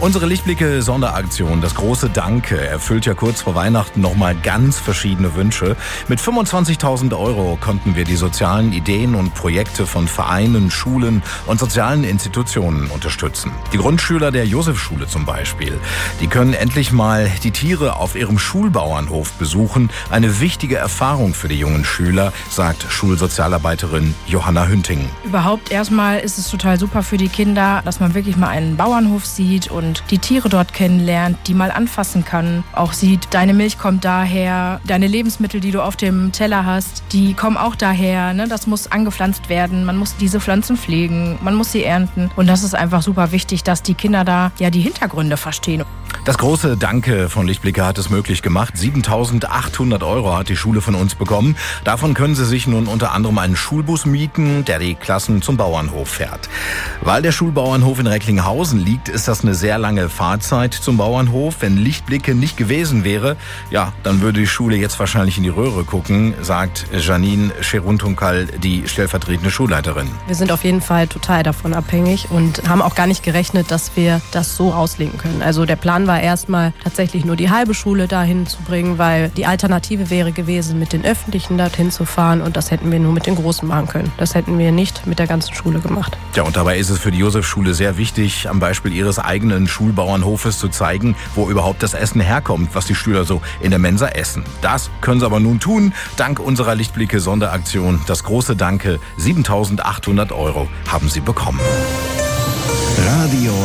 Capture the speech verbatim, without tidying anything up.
Unsere Lichtblicke-Sonderaktion, das große Danke, erfüllt ja kurz vor Weihnachten nochmal ganz verschiedene Wünsche. Mit fünfundzwanzigtausend Euro konnten wir die sozialen Ideen und Projekte von Vereinen, Schulen und sozialen Institutionen unterstützen. Die Grundschüler der Josefschule zum Beispiel, die können endlich mal die Tiere auf ihrem Schulbauernhof besuchen. Eine wichtige Erfahrung für die jungen Schüler, sagt Schulsozialarbeiterin Johanna Hünting. Überhaupt erstmal ist es total super für die Kinder, dass man wirklich mal einen Bauernhof sieht und die Tiere dort kennenlernt, die mal anfassen kann. Auch sieht, deine Milch kommt daher, deine Lebensmittel, die du auf dem Teller hast, die kommen auch daher. Ne? Das muss angepflanzt werden, man muss diese Pflanzen pflegen, man muss sie ernten. Und das ist einfach super wichtig, dass die Kinder da ja die Hintergründe verstehen. Das große Danke von Lichtblicke hat es möglich gemacht. siebentausendachthundert Euro hat die Schule von uns bekommen. Davon können sie sich nun unter anderem einen Schulbus mieten, der die Klassen zum Bauernhof fährt. Weil der Schulbauernhof in Recklinghausen liegt, ist das eine sehr lange Fahrzeit zum Bauernhof. Wenn Lichtblicke nicht gewesen wäre, ja, dann würde die Schule jetzt wahrscheinlich in die Röhre gucken, sagt Janine Cheruntunkal, die stellvertretende Schulleiterin. Wir sind auf jeden Fall total davon abhängig und haben auch gar nicht gerechnet, dass wir das so auslegen können. Also der Plan war erstmal tatsächlich nur die halbe Schule dahin zu bringen, weil die Alternative wäre gewesen, mit den Öffentlichen dorthin zu fahren, und das hätten wir nur mit den Großen machen können. Das hätten wir nicht mit der ganzen Schule gemacht. Ja, und dabei ist es für die Josefschule sehr wichtig, am Beispiel ihres eigenen Schulbauernhofes zu zeigen, wo überhaupt das Essen herkommt, was die Schüler so in der Mensa essen. Das können sie aber nun tun, dank unserer Lichtblicke-Sonderaktion. Das große Danke, siebentausendachthundert Euro haben sie bekommen. Radio